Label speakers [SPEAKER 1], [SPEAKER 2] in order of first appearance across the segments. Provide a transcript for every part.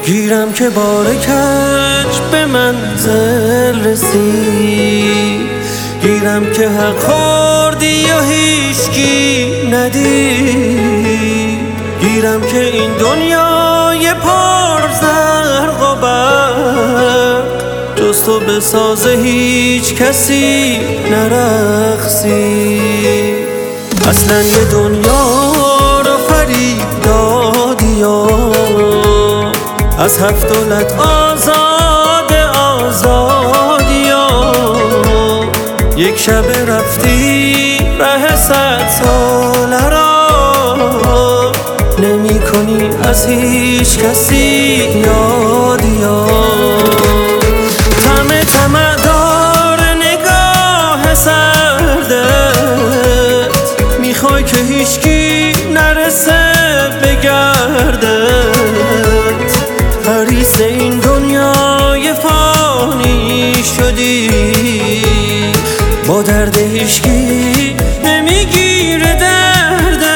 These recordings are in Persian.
[SPEAKER 1] گیرم که بار کج به منزل رسید، گیرم که حق خوردی و هیچکی ندید، گیرم که این دنیای پر زرق و برق جز تو بسازه هیچ کسی نرقصید. اصلا یه دنیا رو فریب دادی و از هفت دولت آزادی و یک شب رفتی ره 100 ساله را نمی کنی از هیچ کسی یادی و طمع دار نگاه سردت، میخوای که هیچکی نرسه به گردت، حریص این دنیای فانی شدی، با درد هیچکی نمیگیره دردت.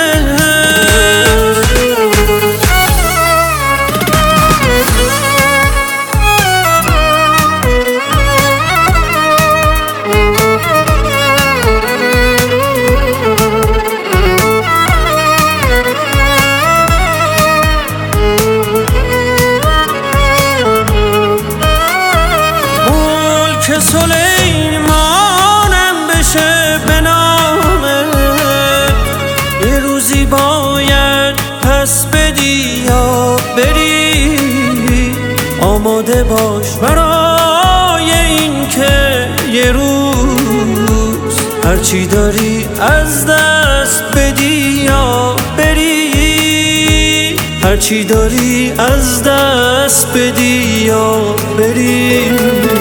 [SPEAKER 1] که سلیمانم بشه به نامت، یه روزی باید پس بدی یا بری، آماده باش برای این که یه روز هرچی داری از دست بدی یا بری، هرچی داری از دست بدی یا بری.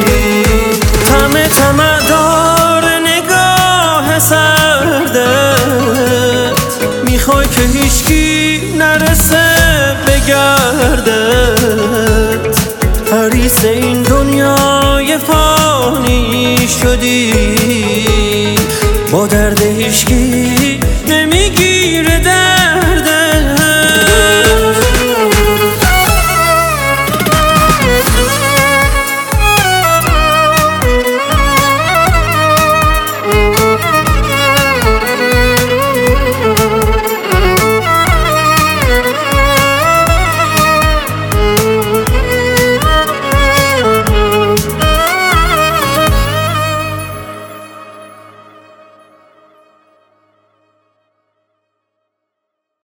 [SPEAKER 1] طمع دار نگاه سردت، میخوای که هیچکی نرسه به گردت، حریص این دنیای فانی شدی، با درد هیچکی